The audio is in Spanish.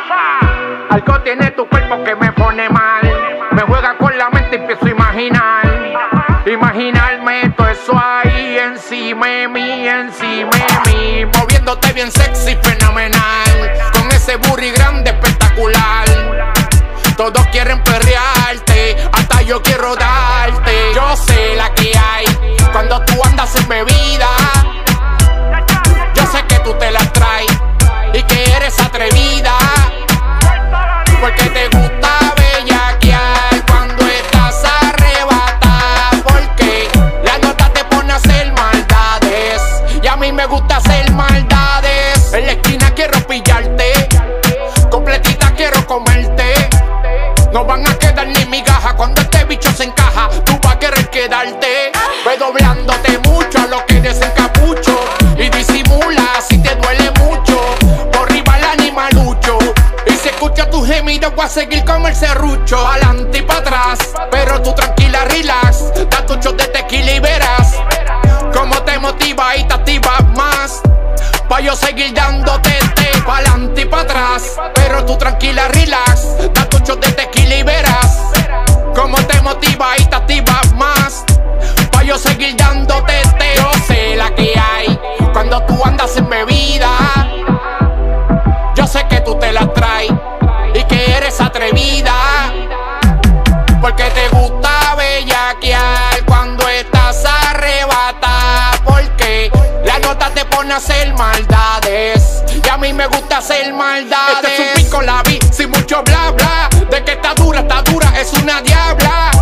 Algo tiene tu cuerpo que me pone mal. Me juega con la mente y empiezo a imaginar. Imaginarme todo eso ahí encima de mí, moviéndote bien sexy, fenomenal. Con ese booty grande, espectacular. Todos quieren perrearte, hasta yo quiero darte. Yo sé la que hay cuando tú andas en bebida. Yo sé que tú te las traes y que eres atrevida, porque te gusta bellaquear cuando estás arrebatada, porque la nota te pone a hacer maldades y a mí me gusta hacer maldades. En la esquina quiero pillarte, completita quiero comerte. No van a quedar ni migaja cuando este bicho se encaja. Tú vas a querer quedarte, redoblándote mucho a lo que desencapucho y disimula si te duele mucho. Por arriba el animalucho, y si escucho tu gemido voy a seguir como el serrucho. Adelante y para atrás, pero tú tranquila, relax. Da tu shot de tequila y verás cómo te motiva y te activas más, pa' yo seguir dándote pa'lante y para atrás, pero tú tranquila, relax. Da tu shot de tequila y verás cómo te motiva y te activas más, pa' yo seguir dándote. Yo sé la que hay cuando tú andas en bebida. Yo sé que tú te las traes y que eres atrevida, porque te gusta bellaquear cuando estás arrebatada, porque la nota te pone a hacer maldades y a mí me gusta hacer maldades. Este es un pico la vi sin mucho bla bla, de que está dura, es una diabla.